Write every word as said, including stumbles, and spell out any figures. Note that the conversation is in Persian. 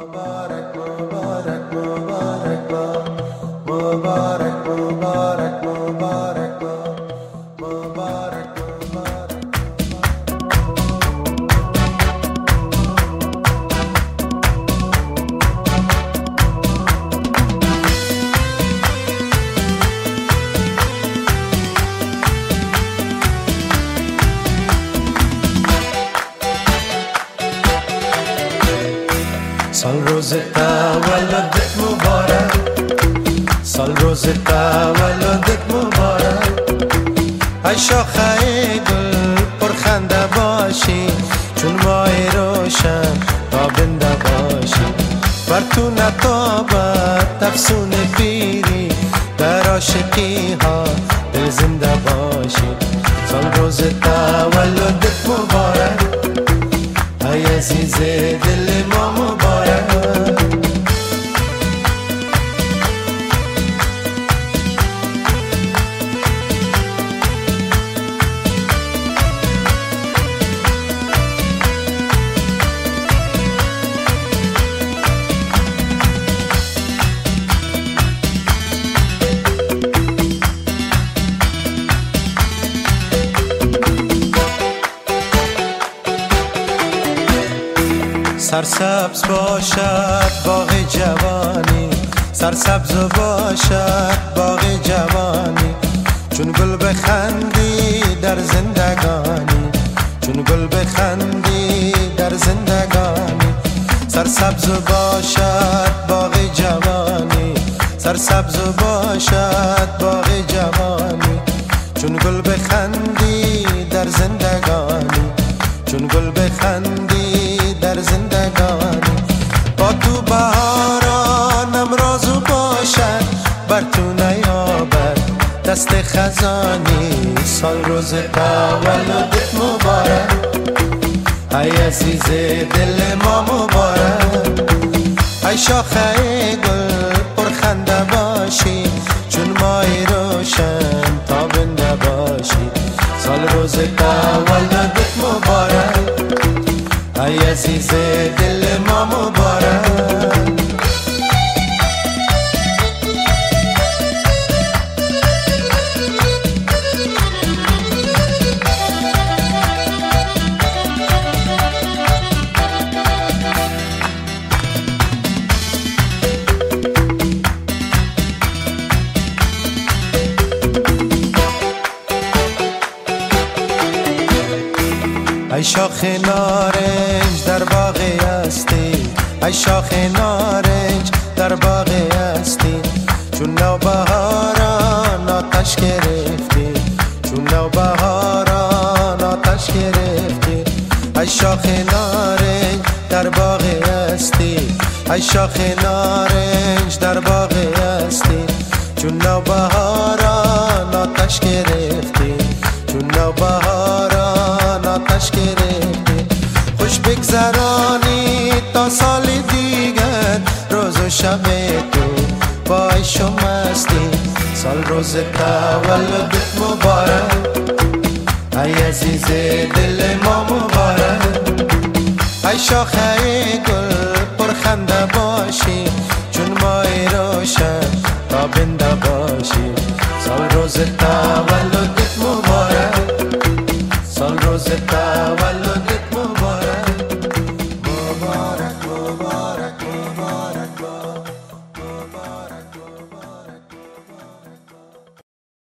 مبارک مبارک مبارک مبارک مبارک مبارک مبارک سال روز تولدت مبارک، سال روز تولدت مبارک. ای شاخه گل پرخنده باشی، چون ماه روشن تابنده باشی. بر تو نتابد افسون پیری، در عاشقی ها دل زنده باشی. سال روز تولدت مبارک، ای عزیز دل ما مبارک. سرسبز باشد باغ جوانی، سرسبز باشد باغ جوانی. چون گل بخندی در زندگانی، چون گل بخندی در زندگانی. سرسبز باشد باغ جوانی، سرسبز باشد باغ جوانی. چون گل بخندی در زندگانی، چون گل بخندی در زندگانی. با تو بهارانم رازو باشد، بر تو نیابد دست خزانی. سال روز تولدت مبارک، ای عزیز دل ما مبارک. ای شاخه گل پرخنده باشی، چون ماه روشن تابنده باشی. سال روز تولدت مبارک، ای عزیز دل ما مبارک. ای شاخ نارنج در باغ هستی، ای شاخ نارنج در باغ هستی. چون نوبهاران آتش گرفتی، چون نوبهاران آتش گرفتی. ای شاخ نارنج در باغ هستی، ای شاخ نارنج در باغ هستی. چون نوبهاران آتش گرفتی، چون نوبهاران آتش گرفتی. خوش بگذرانی تا سال دیگر، روز و شب تو با عیش و مستی. سال روز تولدت مبارک، ای عزیز دل ما مبارک. ای شاخه